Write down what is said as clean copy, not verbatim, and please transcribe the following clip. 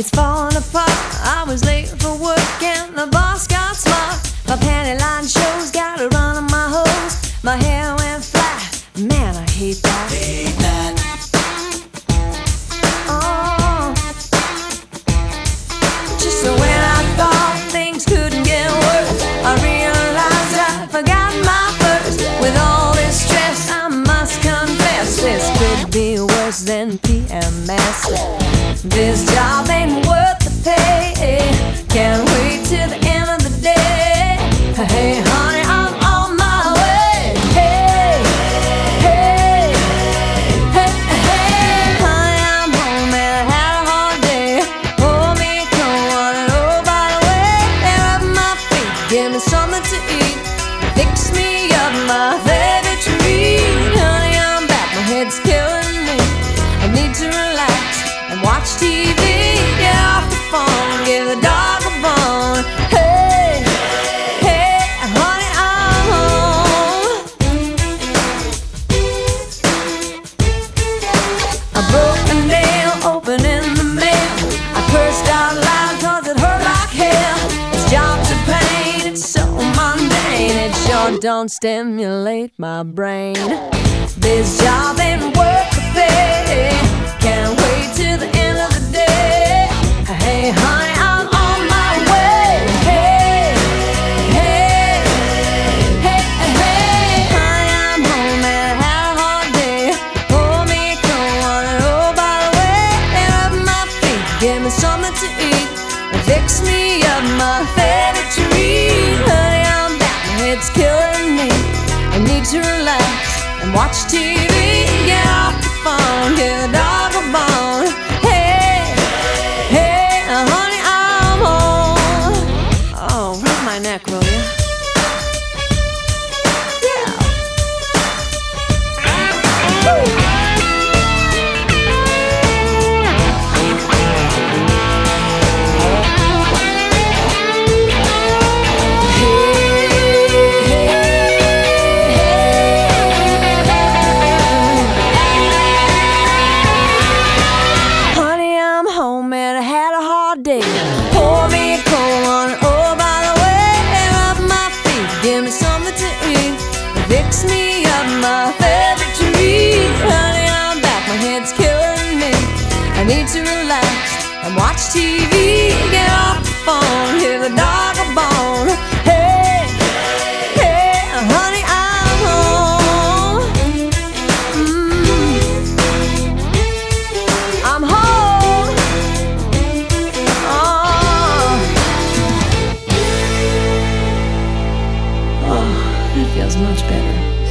It's falling apart. I was late for work and the boss got smart. My panty line shows, got a run on my hose. My hair went flat. Man, I hate that. Hate that. Oh. Just so when I thought things couldn't get worse, I realized I forgot my purse. With all this stress, I must confess, this could be worse than PMS. This job ain't worth the pay. Can't wait till the end of the day. Hey, honey, I'm on my way. Hey, hey, hey, hey. Honey, I'm home and I had a hard day. Pour me a cold one and oh, by the way, they're up my feet. Give me something to eat. Fix me up my favorite treat. Honey, I'm back. My head's killing me. I need to relax and watch TV, get off the phone, give the dog a bone. Hey, hey, honey, I'm home. A broken nail opening the mail. I cursed out loud cause it hurt like hell. This job's a pain, it's so mundane. It sure don't stimulate my brain. This job ain't worth the pay. Can't wait till the end of the day. Hey, honey, I'm on my way. Hey, hey, hey, hey. Honey, I'm home and I had a hard day. Pour me a cold one and oh, by the way, they're up my feet. Give me something to eat and fix me up my favorite treat. Honey, I'm back. My head's killing me. I need to relax and watch TV. Get off the phone, give the dog a bone. Hey, hey, honey, I'm home. Oh, rub my neck, will you? Yeah. Woo. Day. Pour me a cold one, oh, by the way, rub my feet, give me something to eat, fix me up my favorite treat. Honey, I'm back, my head's killing me. I need to relax and watch TV, get off the phone, give the dog a bone. Hey, hey, honey, I'm home. I'm home. That feels much better.